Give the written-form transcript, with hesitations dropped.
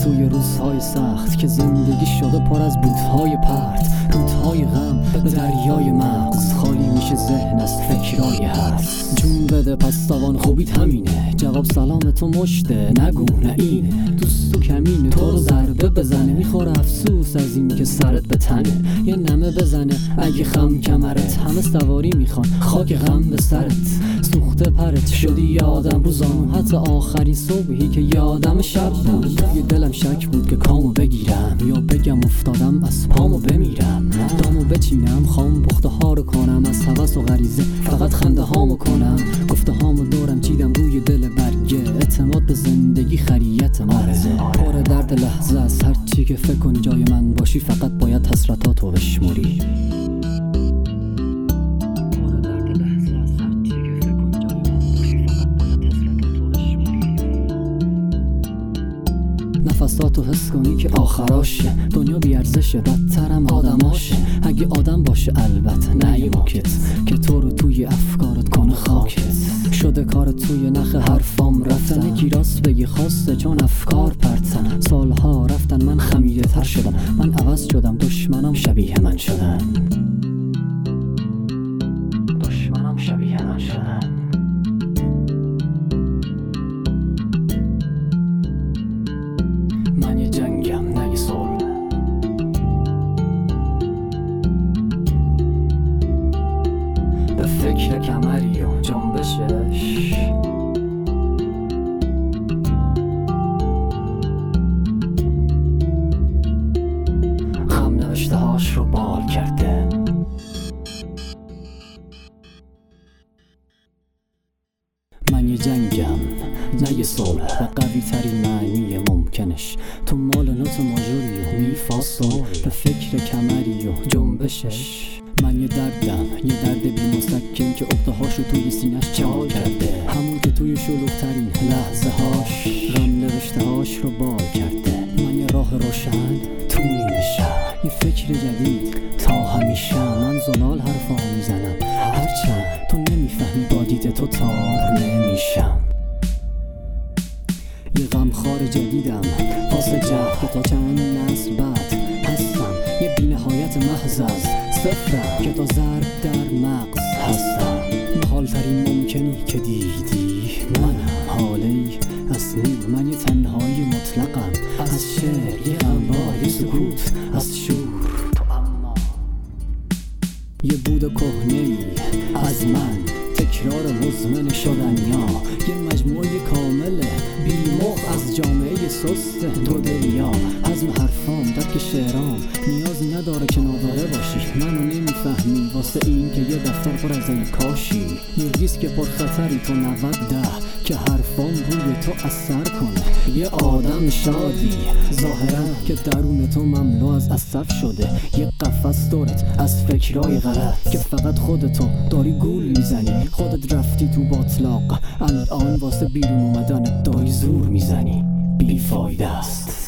توی روزهای سخت که زندگی شده پر از بودهای پرت، رودهای غم به دریای مغز خالی میشه ذهن از فکرای هست. جون بده پس تاوان خوبیت همینه، جواب سلام تو مشته نگو نه اینه، دوست تو کمینه تو رو ضربه بزنه، میخوره افسوس از این که سرت به تنه، یه نمه بزنه اگه خم کمرت، همه سواری میخوان خاک غم به سرت، سوخته پرت شدی یادم روزانو، حتی آخرین صبحی که یادم شب بود، توی دلم شک بود که کامو بگیرم یا بگم افتادم از پامو بمیرم، دامو بچینم خام پخته ها رو کنم، از هوس و غریزه فقط خنده هامو کنم، گفته هامو دورم چیدم روی دل برگه، اعتماد به زندگی خریت مرزه، پر درد لحظه از هر چی که فکر کنی جای من باشی، فقط باید حسرتاتو بشموری. نفساتو حس کنی که آخراشه، دنیا بیارزشه بدترم آدماشه، اگه آدم باشه البته نه یه موکت که تو رو توی افکارت کنه خاکت، شده کار توی نخ حرفام رفتن، یکی راست بگی خواسته چون افکار پرتن، سالها رفتن من خمیده تر شدم، من عوض شدم دشمنم شبیه من شدن، دشمنم شبیه من شدن. من یه جنگم نه یه صلح، به فکر کمری و جنبشش، غم نوشته هاش رو بال کرده. من یه جنگم نه یه صلح، به قوی ترین معنی ممکنش، تو مال نوت ماژوری و می فا صلح، به فکر کمری و جنبشش. من یه دردم یه درد بی مسکن که عقده هاشو توی سینش چال کرده، همون که توی شلوغ ترین لحظه هاش غم نوشته هاش رو بال کرده. من یه راه روشن تو نیمه شب، یه فکر جدید تا همیشه، من زلال حرفا میزنم هرچند تو نمیفهمی، با دید تو تار نمیشم، یه غمخوار جدیدم واسه جهد که تا چند نسل بعد هستم، یه بی نهایت محض از صفرم که تا ضرب در مغز هستم، محال ترین ممکنی که دیدی منم، حالی اصلی من یه تنهایی مطلقم، از شعر یه غمبار یه سکوت از شور، تو اما یه بود کهنه‌ای از من، تکرار مزمن شدنیا، یه مجموعه کامل بی‌مخ از جامعه سست دو دلیا، حزم حرفام درک شعرام نیازی نداره که ناداره باشی، منو نمیفهمی واسه این که یه دفتر پر از ای کاشی، یه ریسک پرخطری تو 90 که حرفام روی تو اثر کنه، یه آدم شادی ظاهرا که درون تو مملو از اسف شده، یه قفس دورت از فکرای غلط که فقط خودتو داری گول میزنی، خودت رفتی تو باطلاق الان واسه بیرون اومدن داری زور میزنی، بیفایده است.